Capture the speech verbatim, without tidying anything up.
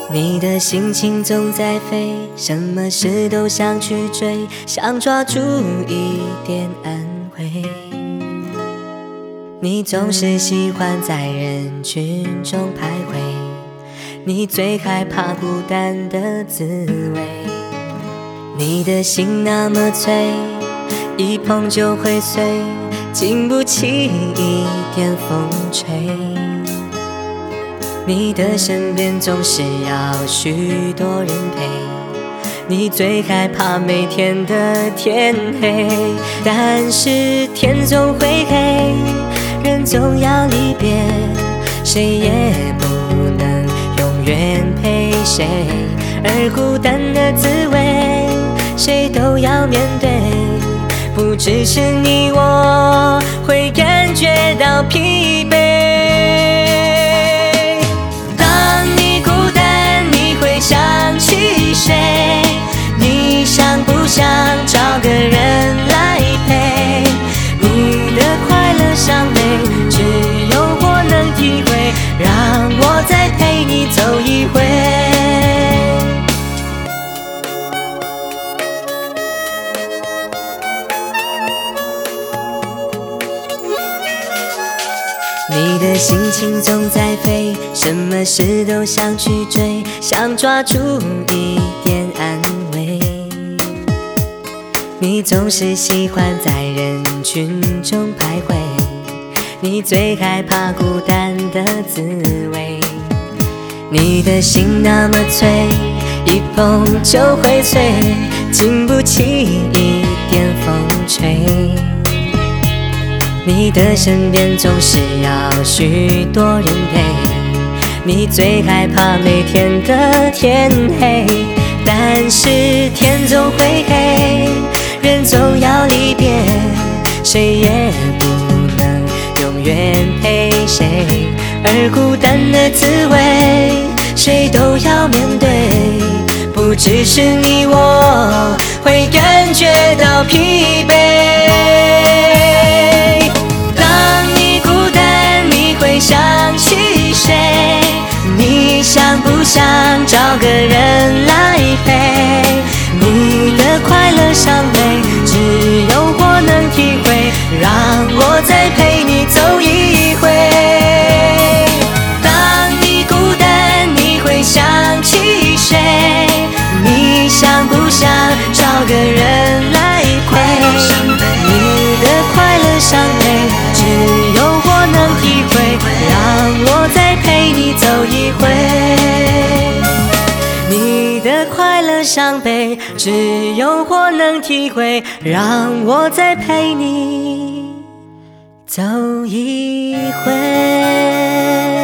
你的心情总在飞，什么事都想去追，想抓住一点安慰。你总是喜欢在人群中徘徊，你最害怕孤单的滋味。你的心那么脆，一碰就会碎，经不起一点风吹。你的身边总是要许多人陪，你最害怕每天的天黑。但是天总会黑，人总要离别，谁也不能永远陪谁。而孤单的滋味，谁都要面对，不只是你我会感觉到疲惫。谁？你想不想找个人来陪？你的快乐伤悲，只有我能体会，让我再陪你走一回。你的心情总在飞，什么事都想去追，想抓住一点安慰。你总是喜欢在人群中徘徊，你最害怕孤单的滋味。你的心那么脆，一碰就会碎，经不起一点风吹。你的身边总是要许多人陪，你最害怕每天的天黑。但是天总会黑，人总要离别，谁也不能永远陪谁。而孤单的滋味，谁都要面对，不只是你我会感觉到疲惫。想起谁？你想不想找个人来陪？你的快乐伤悲，只有我能体会，让我再陪你走一回。当你孤单，你会想起谁？你想不想找个人来陪？你的快乐伤悲，只有我能体会，让我再陪你走一回。你的快乐伤悲，只有我能体会，让我再陪你走一回。